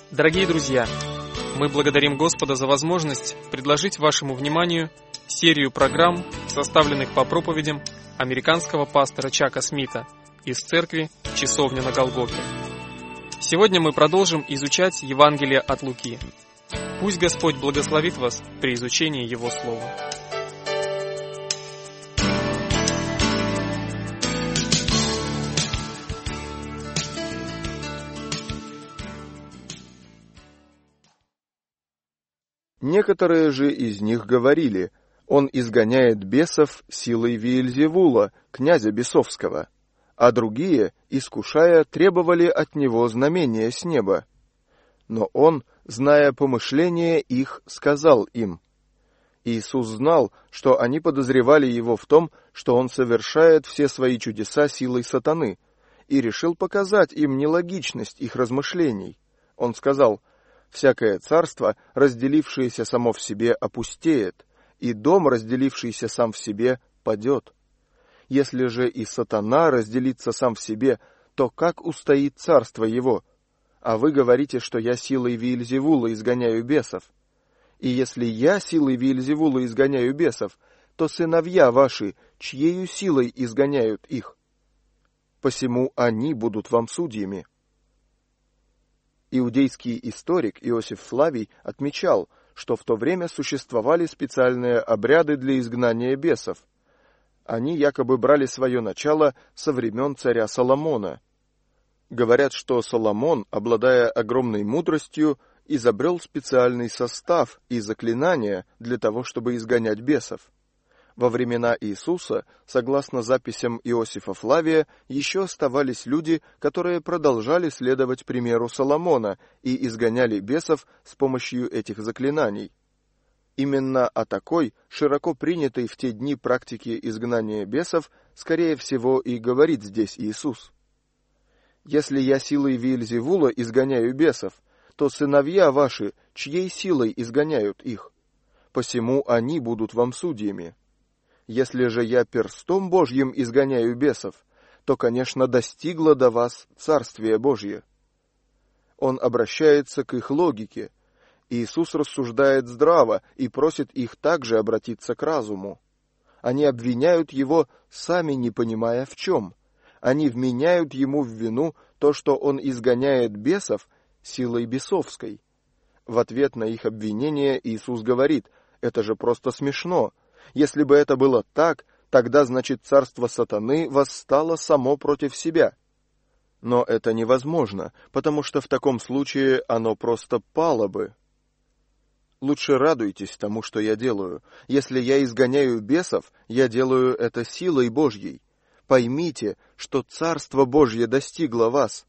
Дорогие друзья, мы благодарим Господа за возможность предложить вашему вниманию серию программ, составленных по проповедям американского пастора Чака Смита из церкви «Часовня на Голгофе». Сегодня мы продолжим изучать Евангелие от Луки. Пусть Господь благословит вас при изучении Его Слова. Некоторые же из них говорили: он изгоняет бесов силой Виельзевула, князя бесовского, а другие, искушая, требовали от него знамения с неба. Но он, зная помышления их, сказал им. Иисус знал, что они подозревали его в том, что он совершает все свои чудеса силой сатаны, и решил показать им нелогичность их размышлений. Он сказал: «Всякое царство, разделившееся само в себе, опустеет, и дом, разделившийся сам в себе, падет. Если же и сатана разделится сам в себе, то как устоит царство его? А вы говорите, что я силой Виельзевула изгоняю бесов. И если я силой Виельзевула изгоняю бесов, то сыновья ваши, чьею силой изгоняют их? Посему они будут вам судьями». Иудейский историк Иосиф Флавий отмечал, что в то время существовали специальные обряды для изгнания бесов. Они якобы брали свое начало со времен царя Соломона. Говорят, что Соломон, обладая огромной мудростью, изобрел специальный состав и заклинания для того, чтобы изгонять бесов. Во времена Иисуса, согласно записям Иосифа Флавия, еще оставались люди, которые продолжали следовать примеру Соломона и изгоняли бесов с помощью этих заклинаний. Именно о такой, широко принятой в те дни практике изгнания бесов, скорее всего, и говорит здесь Иисус. «Если я силой Виельзевула изгоняю бесов, то сыновья ваши, чьей силой изгоняют их? Посему они будут вам судьями. Если же я перстом Божьим изгоняю бесов, то, конечно, достигло до вас Царствие Божье». Он обращается к их логике. Иисус рассуждает здраво и просит их также обратиться к разуму. Они обвиняют его, сами не понимая в чем. Они вменяют ему в вину то, что он изгоняет бесов силой бесовской. В ответ на их обвинение Иисус говорит: «Это же просто смешно. Если бы это было так, тогда, значит, царство сатаны восстало само против себя». Но это невозможно, потому что в таком случае оно просто пало бы. Лучше радуйтесь тому, что я делаю. Если я изгоняю бесов, я делаю это силой Божьей. Поймите, что Царство Божье достигло вас.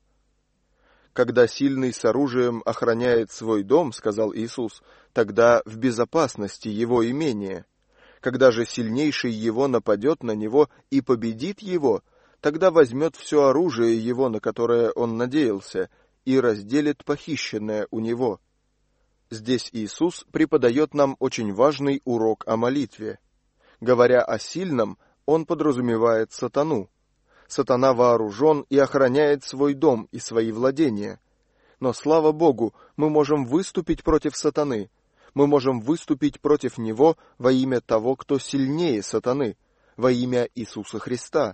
«Когда сильный с оружием охраняет свой дом, — сказал Иисус, — тогда в безопасности его имение. Когда же сильнейший его нападет на него и победит его, тогда возьмет все оружие его, на которое он надеялся, и разделит похищенное у него». Здесь Иисус преподает нам очень важный урок о молитве. Говоря о сильном, он подразумевает сатану. Сатана вооружен и охраняет свой дом и свои владения. Но, слава Богу, мы можем выступить против сатаны. Мы можем выступить против него во имя того, кто сильнее сатаны, во имя Иисуса Христа.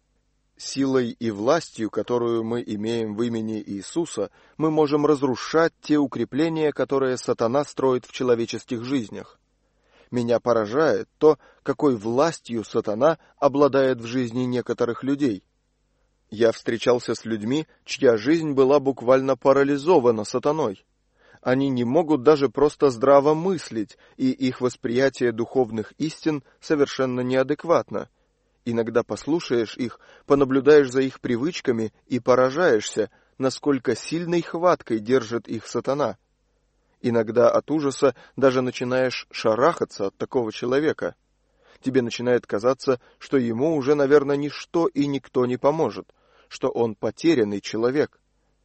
Силой и властью, которую мы имеем в имени Иисуса, мы можем разрушать те укрепления, которые сатана строит в человеческих жизнях. Меня поражает то, какой властью сатана обладает в жизни некоторых людей. Я встречался с людьми, чья жизнь была буквально парализована сатаной. Они не могут даже просто здраво мыслить, и их восприятие духовных истин совершенно неадекватно. Иногда послушаешь их, понаблюдаешь за их привычками и поражаешься, насколько сильной хваткой держит их сатана. Иногда от ужаса даже начинаешь шарахаться от такого человека. Тебе начинает казаться, что ему уже, наверное, ничто и никто не поможет, что он потерянный человек.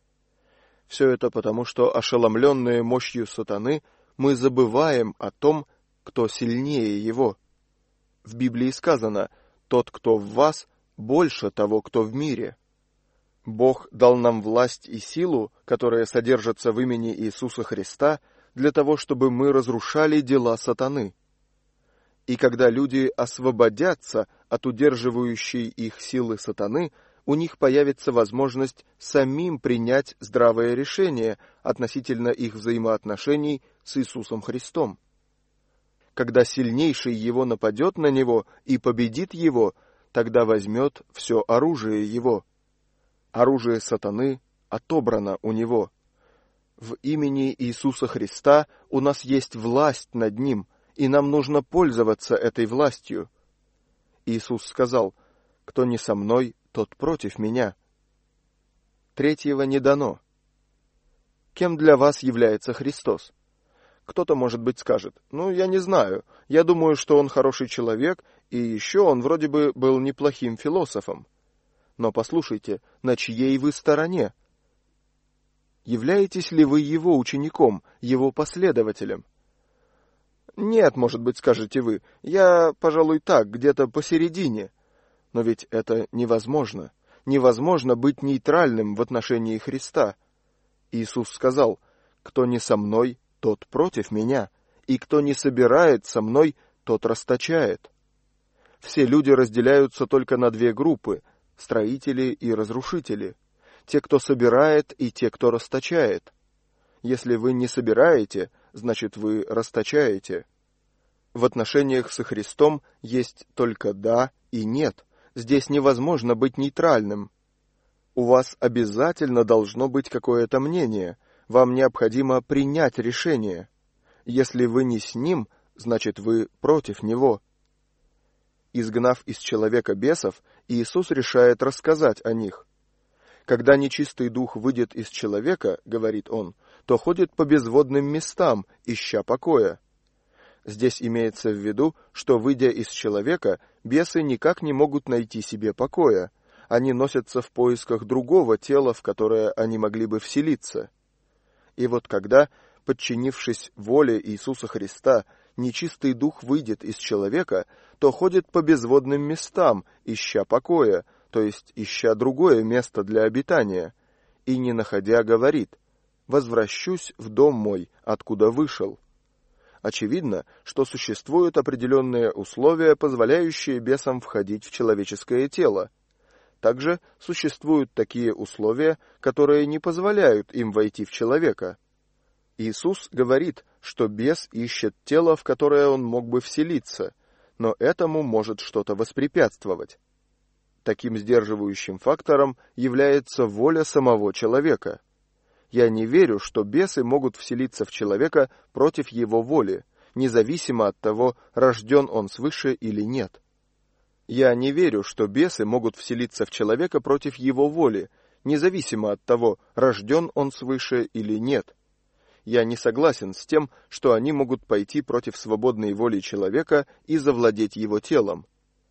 Все это потому, что, ошеломленные мощью сатаны, мы забываем о том, кто сильнее его. В Библии сказано: «Тот, кто в вас, больше того, кто в мире». Бог дал нам власть и силу, которая содержится в имени Иисуса Христа, для того, чтобы мы разрушали дела сатаны. И когда люди освободятся от удерживающей их силы сатаны, у них появится возможность самим принять здравое решение относительно их взаимоотношений с Иисусом Христом. Когда сильнейший его нападет на него и победит его, тогда возьмет все оружие его. Оружие сатаны отобрано у него. В имени Иисуса Христа у нас есть власть над ним, и нам нужно пользоваться этой властью. Иисус сказал: «Кто не со мной, тот против меня». Третьего не дано. Кем для вас является Христос? Кто-то, может быть, скажет: я не знаю, я думаю, что он хороший человек, и еще он вроде бы был неплохим философом. Но послушайте, на чьей вы стороне? Являетесь ли вы его учеником, его последователем? Нет, может быть, скажете вы, я, пожалуй, так, где-то посередине. Но ведь это невозможно. Невозможно быть нейтральным в отношении Христа. Иисус сказал: «Кто не со мной, тот против меня, и кто не собирает со мной, тот расточает». Все люди разделяются только на две группы – строители и разрушители. Те, кто собирает, и те, кто расточает. Если вы не собираете, значит, вы расточаете. В отношениях со Христом есть только «да» и «нет». Здесь невозможно быть нейтральным. У вас обязательно должно быть какое-то мнение. Вам необходимо принять решение. Если вы не с ним, значит, вы против него. Изгнав из человека бесов, Иисус решает рассказать о них. Когда нечистый дух выйдет из человека, говорит он, то ходит по безводным местам, ища покоя. Здесь имеется в виду, что, выйдя из человека, бесы никак не могут найти себе покоя. Они носятся в поисках другого тела, в которое они могли бы вселиться. И вот когда, подчинившись воле Иисуса Христа, нечистый дух выйдет из человека, то ходит по безводным местам, ища покоя, то есть ища другое место для обитания, и, не находя, говорит: «Возвращусь в дом мой, откуда вышел». Очевидно, что существуют определенные условия, позволяющие бесам входить в человеческое тело. Также существуют такие условия, которые не позволяют им войти в человека. Иисус говорит, что бес ищет тело, в которое он мог бы вселиться, но этому может что-то воспрепятствовать. Таким сдерживающим фактором является воля самого человека. Я не верю, что бесы могут вселиться в человека против его воли, независимо от того, рожден он свыше или нет. Я не верю, что бесы могут вселиться в человека против его воли, независимо от того, рожден он свыше или нет. Я не согласен с тем, что они могут пойти против свободной воли человека и завладеть его телом.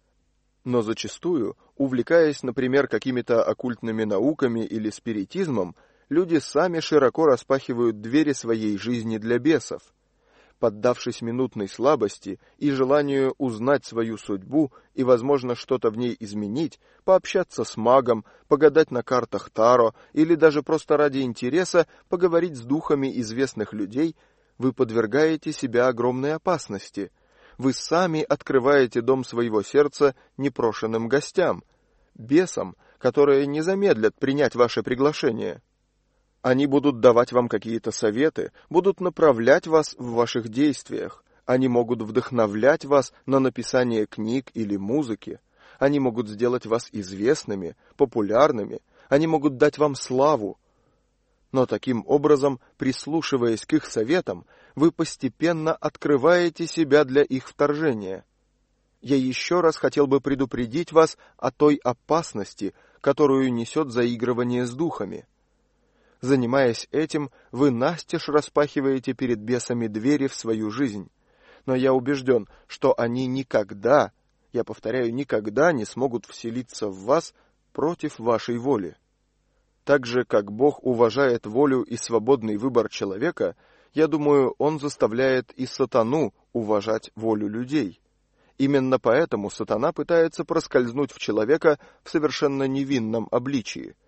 Но зачастую, увлекаясь, например, какими-то оккультными науками или спиритизмом, люди сами широко распахивают двери своей жизни для бесов. Поддавшись минутной слабости и желанию узнать свою судьбу и, возможно, что-то в ней изменить, пообщаться с магом, погадать на картах Таро или даже просто ради интереса поговорить с духами известных людей, вы подвергаете себя огромной опасности. Вы сами открываете дом своего сердца непрошенным гостям, бесам, которые не замедлят принять ваше приглашение. Они будут давать вам какие-то советы, будут направлять вас в ваших действиях. Они могут вдохновлять вас на написание книг или музыки. Они могут сделать вас известными, популярными. Они могут дать вам славу. Но таким образом, прислушиваясь к их советам, вы постепенно открываете себя для их вторжения. Я еще раз хотел бы предупредить вас о той опасности, которую несет заигрывание с духами. Занимаясь этим, вы настежь распахиваете перед бесами двери в свою жизнь. Но я убежден, что они никогда, я повторяю, никогда не смогут вселиться в вас против вашей воли. Так же, как Бог уважает волю и свободный выбор человека, я думаю, Он заставляет и сатану уважать волю людей. Именно поэтому сатана пытается проскользнуть в человека в совершенно невинном обличии.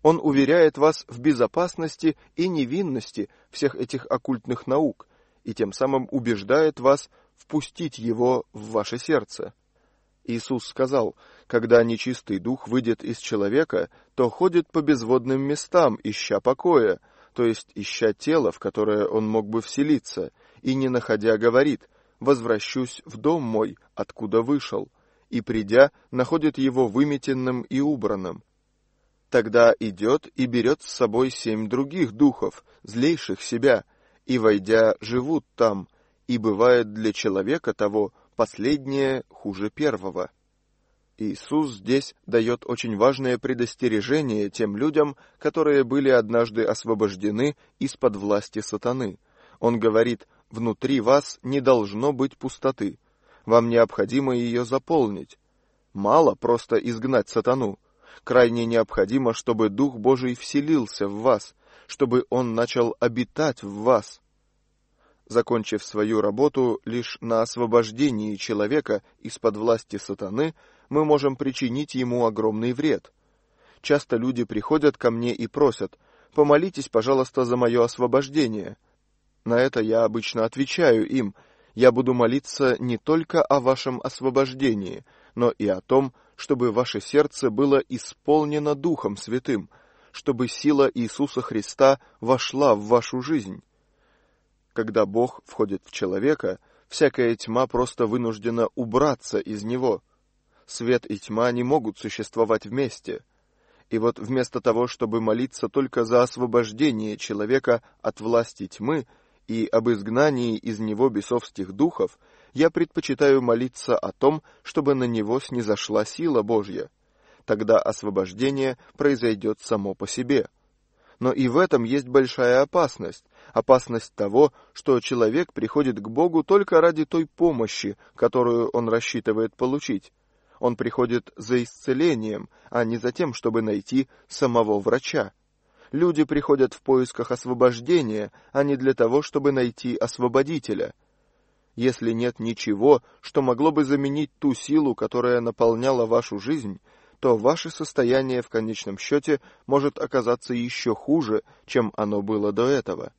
Он уверяет вас в безопасности и невинности всех этих оккультных наук и тем самым убеждает вас впустить его в ваше сердце. Иисус сказал: «Когда нечистый дух выйдет из человека, то ходит по безводным местам, ища покоя, то есть ища тело, в которое он мог бы вселиться, и, не находя, говорит: возвращусь в дом мой, откуда вышел, и, придя, находит его выметенным и убранным. Тогда идет и берет с собой 7 других духов, злейших себя, и, войдя, живут там, и бывает для человека того последнее хуже первого». Иисус здесь дает очень важное предостережение тем людям, которые были однажды освобождены из-под власти сатаны. Он говорит: внутри вас не должно быть пустоты. Вам необходимо ее заполнить. Мало просто изгнать сатану. Крайне необходимо, чтобы Дух Божий вселился в вас, чтобы Он начал обитать в вас. Закончив свою работу лишь на освобождении человека из-под власти сатаны, мы можем причинить ему огромный вред. Часто люди приходят ко мне и просят: «Помолитесь, пожалуйста, за мое освобождение». На это я обычно отвечаю им: я буду молиться не только о вашем освобождении, но и о том, чтобы ваше сердце было исполнено Духом Святым, чтобы сила Иисуса Христа вошла в вашу жизнь. Когда Бог входит в человека, всякая тьма просто вынуждена убраться из него. Свет и тьма не могут существовать вместе. И вот вместо того, чтобы молиться только за освобождение человека от власти тьмы и об изгнании из него бесовских духов, я предпочитаю молиться о том, чтобы на него снизошла сила Божья. Тогда освобождение произойдет само по себе. Но и в этом есть большая опасность. Опасность того, что человек приходит к Богу только ради той помощи, которую он рассчитывает получить. Он приходит за исцелением, а не за тем, чтобы найти самого врача. Люди приходят в поисках освобождения, а не для того, чтобы найти освободителя. Если нет ничего, что могло бы заменить ту силу, которая наполняла вашу жизнь, то ваше состояние в конечном счете может оказаться еще хуже, чем оно было до этого.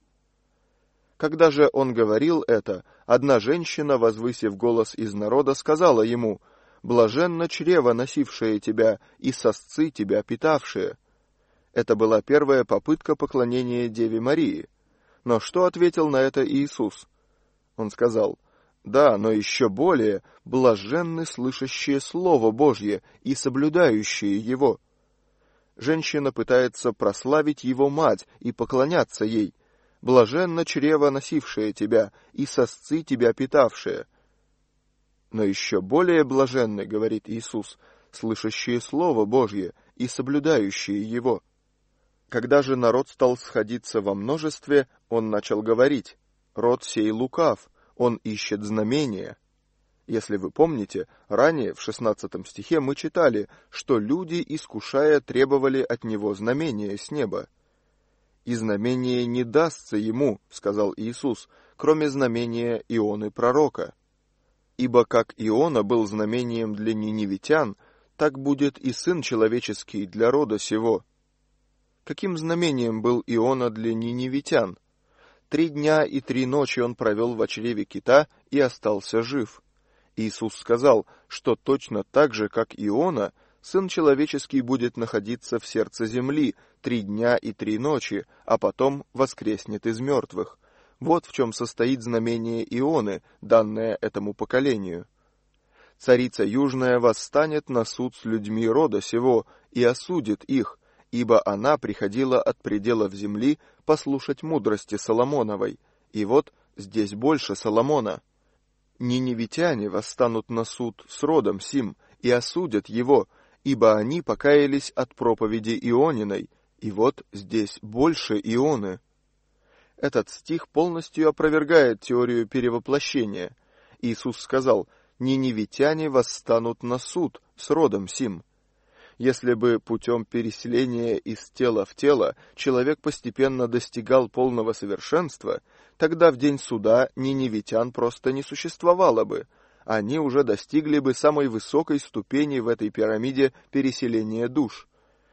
Когда же он говорил это, одна женщина, возвысив голос из народа, сказала ему: «Блаженно чрево, носившее тебя, и сосцы тебя питавшие». Это была первая попытка поклонения Деве Марии. Но что ответил на это Иисус? Он сказал: «Да, но еще более блаженны слышащие Слово Божье и соблюдающие его». Женщина пытается прославить его мать и поклоняться ей. «Блаженно чрево, носившее тебя, и сосцы тебя питавшие». Но еще более блаженны, говорит Иисус, слышащие Слово Божье и соблюдающие его. Когда же народ стал сходиться во множестве, он начал говорить: «Род сей лукав, он ищет знамения». Если вы помните, ранее в 16 стихе мы читали, что люди, искушая, требовали от него знамения с неба. «И знамение не дастся ему, — сказал Иисус, — кроме знамения Ионы пророка. Ибо как Иона был знамением для ниневитян, так будет и Сын Человеческий для рода сего». Каким знамением был Иона для ниневитян? 3 дня и 3 ночи он провел в чреве кита и остался жив. Иисус сказал, что точно так же, как Иона, Сын Человеческий будет находиться в сердце земли 3 дня и 3 ночи, а потом воскреснет из мертвых. Вот в чем состоит знамение Ионы, данное этому поколению. Царица Южная восстанет на суд с людьми рода сего и осудит их, ибо она приходила от пределов земли послушать мудрости Соломоновой, и вот здесь больше Соломона. Ниневитяне восстанут на суд с родом сим и осудят его, ибо они покаялись от проповеди Иониной, и вот здесь больше Ионы. Этот стих полностью опровергает теорию перевоплощения. Иисус сказал: «Ниневитяне восстанут на суд с родом сим». Если бы путем переселения из тела в тело человек постепенно достигал полного совершенства, тогда в день суда ниневитян просто не существовало бы. Они уже достигли бы самой высокой ступени в этой пирамиде переселения душ.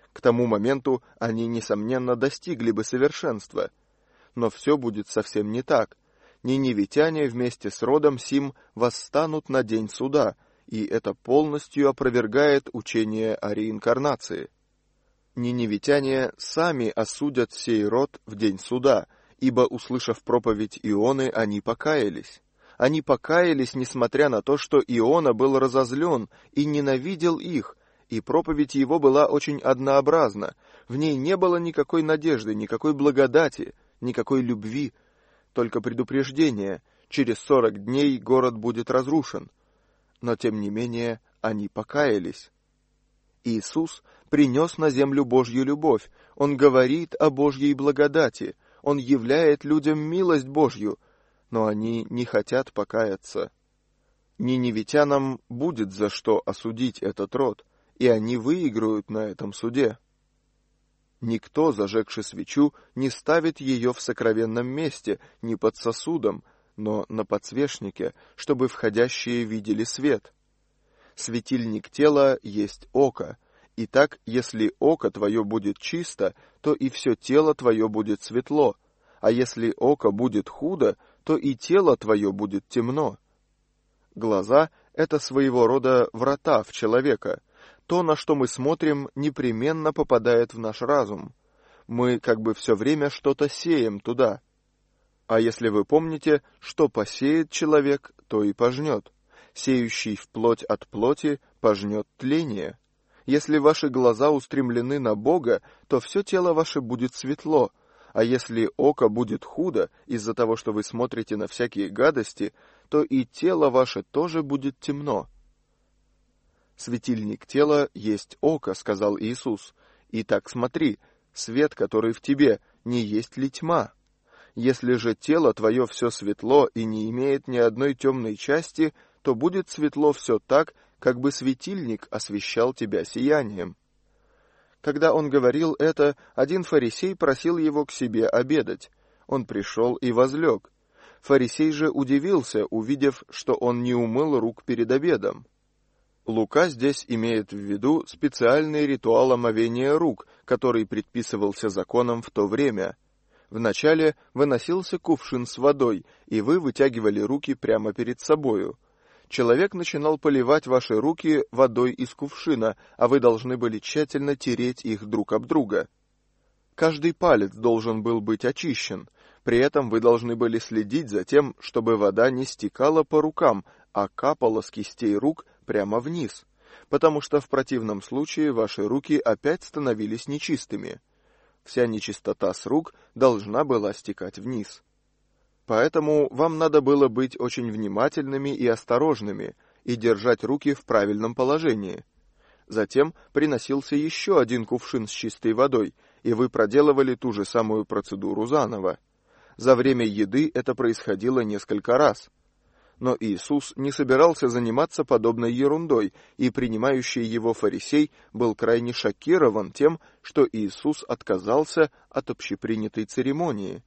К тому моменту они, несомненно, достигли бы совершенства. Но все будет совсем не так. Ниневитяне вместе с родом сим восстанут на день суда, и это полностью опровергает учение о реинкарнации. Ниневитяне сами осудят сей род в день суда, ибо, услышав проповедь Ионы, они покаялись. Они покаялись, несмотря на то, что Иона был разозлен и ненавидел их, и проповедь его была очень однообразна. В ней не было никакой надежды, никакой благодати, никакой любви, только предупреждение: через 40 дней город будет разрушен. Но, тем не менее, они покаялись. Иисус принес на землю Божью любовь, Он говорит о Божьей благодати, Он являет людям милость Божью, но они не хотят покаяться. Ниневитянам будет за что осудить этот род, и они выиграют на этом суде. Никто, зажегши свечу, не ставит ее в сокровенном месте, не под сосудом, но на подсвечнике, чтобы входящие видели свет. Светильник тела есть око. Итак, если око твое будет чисто, то и все тело твое будет светло, а если око будет худо, то и тело твое будет темно. Глаза — это своего рода врата в человека. То, на что мы смотрим, непременно попадает в наш разум. Мы как бы все время что-то сеем туда. А если вы помните, что посеет человек, то и пожнет. Сеющий в плоть от плоти пожнет тление. Если ваши глаза устремлены на Бога, то все тело ваше будет светло, а если око будет худо из-за того, что вы смотрите на всякие гадости, то и тело ваше тоже будет темно. «Светильник тела есть око», — сказал Иисус. «Итак, смотри, свет, который в тебе, не есть ли тьма? Если же тело твое все светло и не имеет ни одной темной части, то будет светло все так, как бы светильник освещал тебя сиянием». Когда он говорил это, один фарисей просил его к себе обедать. Он пришел и возлег. Фарисей же удивился, увидев, что он не умыл рук перед обедом. Лука здесь имеет в виду специальный ритуал омовения рук, который предписывался законом в то время. Вначале выносился кувшин с водой, и вы вытягивали руки прямо перед собою. Человек начинал поливать ваши руки водой из кувшина, а вы должны были тщательно тереть их друг об друга. Каждый палец должен был быть очищен. При этом вы должны были следить за тем, чтобы вода не стекала по рукам, а капала с кистей рук прямо вниз, потому что в противном случае ваши руки опять становились нечистыми. Вся нечистота с рук должна была стекать вниз. Поэтому вам надо было быть очень внимательными и осторожными и держать руки в правильном положении. Затем приносился еще один кувшин с чистой водой, и вы проделывали ту же самую процедуру заново. За время еды это происходило несколько раз. Но Иисус не собирался заниматься подобной ерундой, и принимающий его фарисей был крайне шокирован тем, что Иисус отказался от общепринятой церемонии.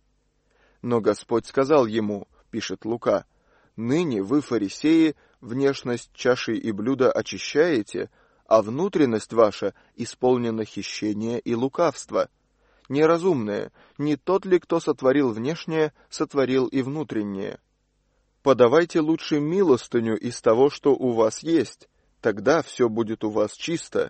Но Господь сказал ему, пишет Лука: «Ныне вы, фарисеи, внешность чаши и блюда очищаете, а внутренность ваша исполнена хищения и лукавства. Неразумные, не тот ли, кто сотворил внешнее, сотворил и внутреннее? Подавайте лучше милостыню из того, что у вас есть, тогда все будет у вас чисто.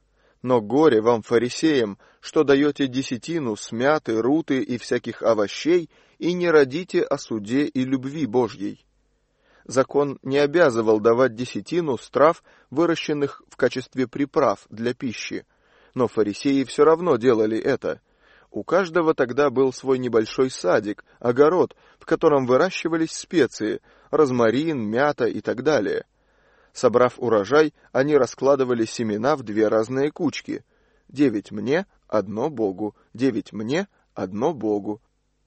Но горе вам, фарисеям, что даете десятину с мяты, руты и всяких овощей, и не родите о суде и любви Божьей». Закон не обязывал давать десятину с трав, выращенных в качестве приправ для пищи, но фарисеи все равно делали это. У каждого тогда был свой небольшой садик, огород, в котором выращивались специи, розмарин, мята и так далее. Собрав урожай, они раскладывали семена в 2 разные кучки. 9 мне, 1 Богу, 9 мне, 1 Богу.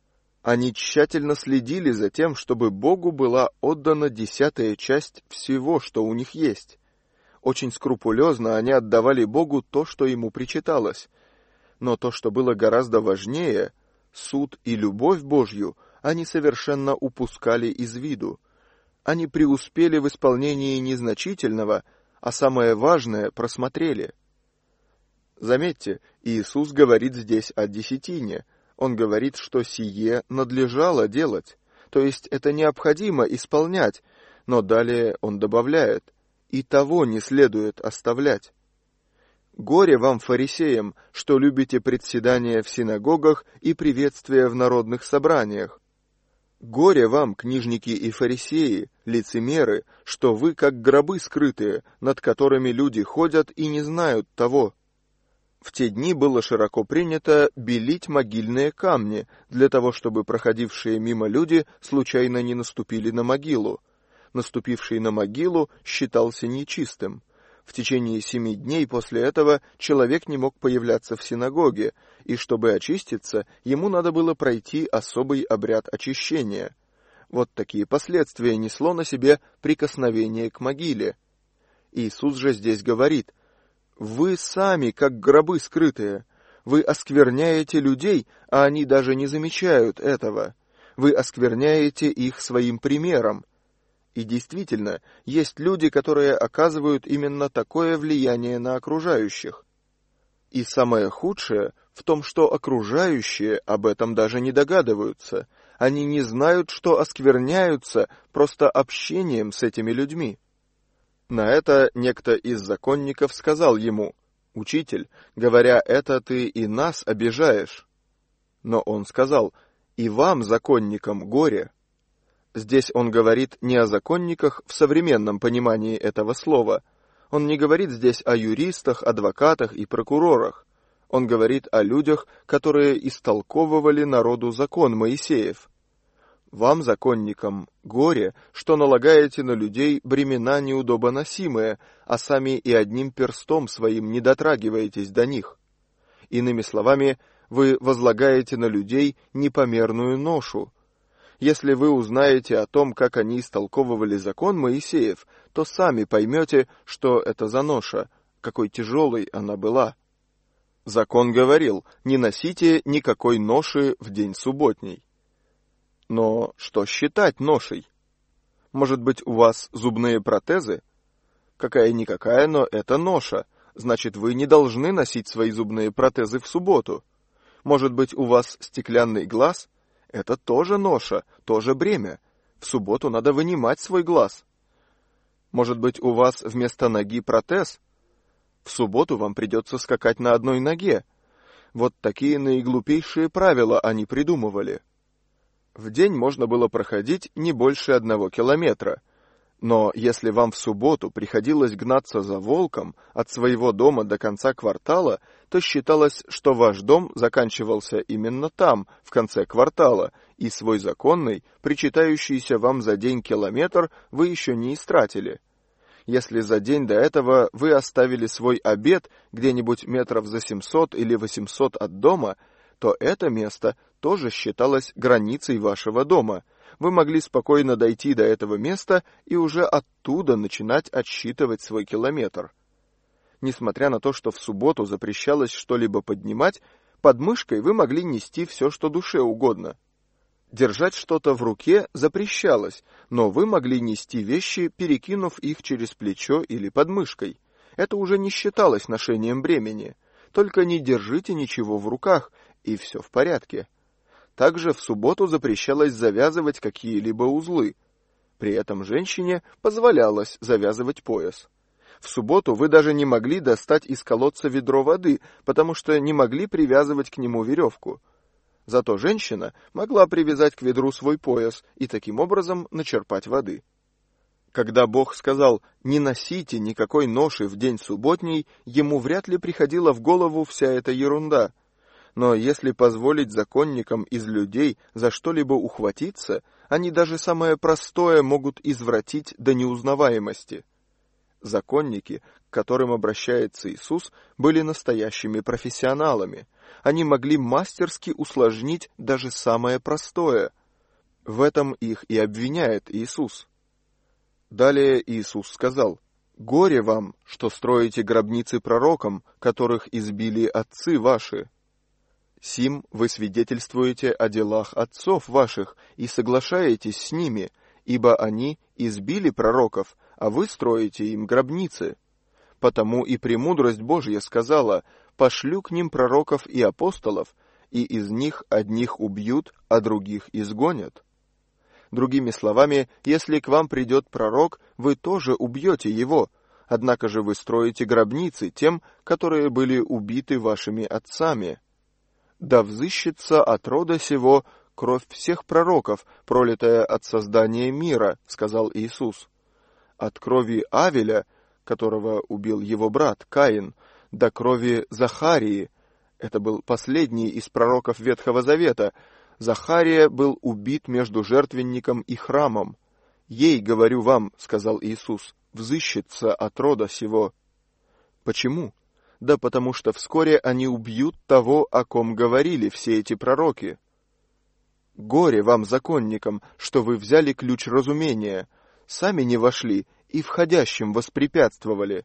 Они тщательно следили за тем, чтобы Богу была отдана 10-я часть всего, что у них есть. Очень скрупулезно они отдавали Богу то, что ему причиталось. Но то, что было гораздо важнее, суд и любовь Божью, они совершенно упускали из виду. Они преуспели в исполнении незначительного, а самое важное просмотрели. Заметьте, Иисус говорит здесь о десятине. Он говорит, что сие надлежало делать, то есть это необходимо исполнять, но далее он добавляет: «И того не следует оставлять». Горе вам, фарисеям, что любите председания в синагогах и приветствия в народных собраниях. Горе вам, книжники и фарисеи, лицемеры, что вы как гробы скрытые, над которыми люди ходят и не знают того. В те дни было широко принято белить могильные камни, для того, чтобы проходившие мимо люди случайно не наступили на могилу. Наступивший на могилу считался нечистым. В течение 7 дней после этого человек не мог появляться в синагоге, и чтобы очиститься, ему надо было пройти особый обряд очищения. Вот такие последствия несло на себе прикосновение к могиле. Иисус же здесь говорит: «Вы сами, как гробы скрытые, вы оскверняете людей, а они даже не замечают этого. Вы оскверняете их своим примером». И действительно, есть люди, которые оказывают именно такое влияние на окружающих. И самое худшее в том, что окружающие об этом даже не догадываются. Они не знают, что оскверняются просто общением с этими людьми. На это некто из законников сказал ему: «Учитель, говоря это, ты и нас обижаешь». Но он сказал: «И вам, законникам, горе». Здесь он говорит не о законниках в современном понимании этого слова. Он не говорит здесь о юристах, адвокатах и прокурорах. Он говорит о людях, которые истолковывали народу закон Моисеев. «Вам, законникам, горе, что налагаете на людей бремена неудобоносимые, а сами и одним перстом своим не дотрагиваетесь до них». Иными словами, вы возлагаете на людей непомерную ношу. Если вы узнаете о том, как они истолковывали закон Моисеев, то сами поймете, что это за ноша, какой тяжелой она была. Закон говорил: не носите никакой ноши в день субботний. Но что считать ношей? Может быть, у вас зубные протезы? Какая-никакая, но это ноша. Значит, вы не должны носить свои зубные протезы в субботу. Может быть, у вас стеклянный глаз? Это тоже ноша, тоже бремя. В субботу надо вынимать свой глаз. Может быть, у вас вместо ноги протез? В субботу вам придется скакать на одной ноге. Вот такие наиглупейшие правила они придумывали. В день можно было проходить не больше 1 километра. Но если вам в субботу приходилось гнаться за волком от своего дома до конца квартала, то считалось, что ваш дом заканчивался именно там, в конце квартала, и свой законный, причитающийся вам за день километр, вы еще не истратили. Если за день до этого вы оставили свой обед где-нибудь метров за 700 или 800 от дома, то это место тоже считалось границей вашего дома. Вы могли спокойно дойти до этого места и уже оттуда начинать отсчитывать свой километр. Несмотря на то, что в субботу запрещалось что-либо поднимать, под мышкой вы могли нести все, что душе угодно. Держать что-то в руке запрещалось, но вы могли нести вещи, перекинув их через плечо или под мышкой. Это уже не считалось ношением бремени. Только не держите ничего в руках, и все в порядке. Также в субботу запрещалось завязывать какие-либо узлы. При этом женщине позволялось завязывать пояс. В субботу вы даже не могли достать из колодца ведро воды, потому что не могли привязывать к нему веревку. Зато женщина могла привязать к ведру свой пояс и таким образом начерпать воды. Когда Бог сказал «не носите никакой ноши в день субботний», ему вряд ли приходила в голову вся эта ерунда. Но если позволить законникам из людей за что-либо ухватиться, они даже самое простое могут извратить до неузнаваемости. Законники, к которым обращается Иисус, были настоящими профессионалами. Они могли мастерски усложнить даже самое простое. В этом их и обвиняет Иисус. Далее Иисус сказал: «Горе вам, что строите гробницы пророкам, которых избили отцы ваши. Сим вы свидетельствуете о делах отцов ваших и соглашаетесь с ними, ибо они избили пророков, а вы строите им гробницы. Потому и премудрость Божья сказала: «Пошлю к ним пророков и апостолов, и из них одних убьют, а других изгонят». Другими словами, если к вам придет пророк, вы тоже убьете его, однако же вы строите гробницы тем, которые были убиты вашими отцами. Да взыщется от рода сего кровь всех пророков, пролитая от создания мира, сказал Иисус. От крови Авеля, которого убил его брат Каин, до крови Захарии, это был последний из пророков Ветхого Завета. Захария был убит между жертвенником и храмом. «Ей, говорю вам, — сказал Иисус, — взыщется от рода сего». Почему? Да потому что вскоре они убьют того, о ком говорили все эти пророки. Горе вам, законникам, что вы взяли ключ разумения, сами не вошли и входящим воспрепятствовали.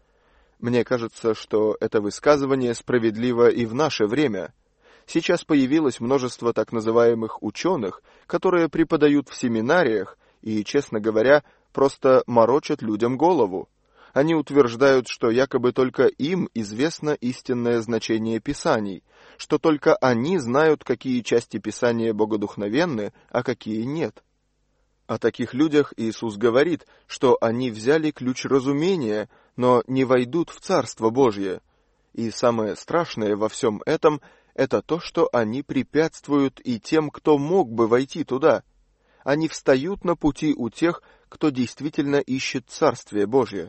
Мне кажется, что это высказывание справедливо и в наше время. Сейчас появилось множество так называемых ученых, которые преподают в семинариях и, честно говоря, просто морочат людям голову. Они утверждают, что якобы только им известно истинное значение Писаний, что только они знают, какие части Писания богодухновенны, а какие нет. О таких людях Иисус говорит, что они взяли ключ разумения, но не войдут в Царство Божье. И самое страшное во всем этом – это то, что они препятствуют и тем, кто мог бы войти туда. Они встают на пути у тех, кто действительно ищет Царствие Божье.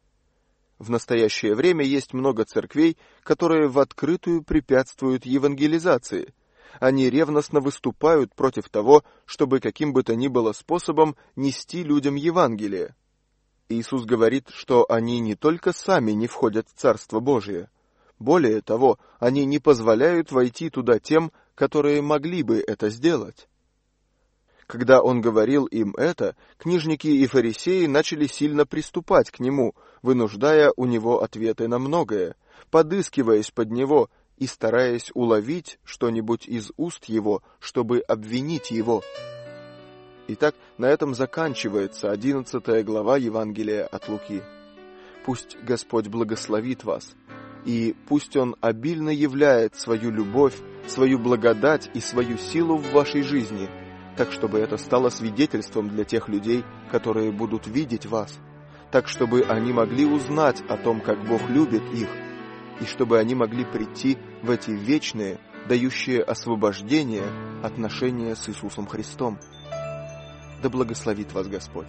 В настоящее время есть много церквей, которые в открытую препятствуют евангелизации. Они ревностно выступают против того, чтобы каким бы то ни было способом нести людям Евангелие. Иисус говорит, что они не только сами не входят в Царство Божие. Более того, они не позволяют войти туда тем, которые могли бы это сделать. Когда он говорил им это, книжники и фарисеи начали сильно приступать к нему, вынуждая у него ответы на многое, подыскиваясь под него и стараясь уловить что-нибудь из уст его, чтобы обвинить его. Итак, на этом заканчивается 11 глава Евангелия от Луки. Пусть Господь благословит вас, и пусть Он обильно являет свою любовь, свою благодать и свою силу в вашей жизни, так чтобы это стало свидетельством для тех людей, которые будут видеть вас, так чтобы они могли узнать о том, как Бог любит их, и чтобы они могли прийти в эти вечные, дающие освобождение, отношения с Иисусом Христом. Да благословит вас Господь.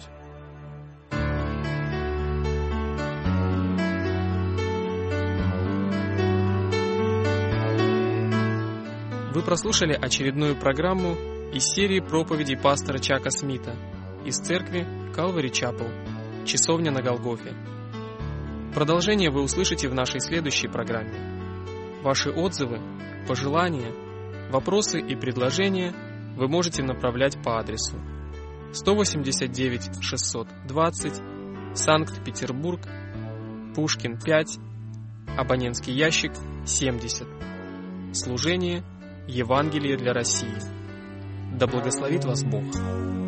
Вы прослушали очередную программу из серии проповедей пастора Чака Смита из церкви Calvary Chapel, Часовня на Голгофе. Продолжение вы услышите в нашей следующей программе. Ваши отзывы, пожелания, вопросы и предложения вы можете направлять по адресу 189 620, Санкт-Петербург, Пушкин 5, абонентский ящик 70. Служение Евангелие для России. Да благословит вас Бог.